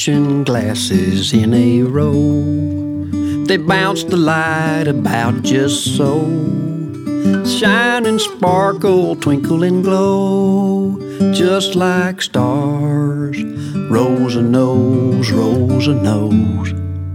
reflection glasses in a row. They bounce the light about just so. Shine and sparkle, twinkle and glow, just like stars. Rosa knows, Rosa knows.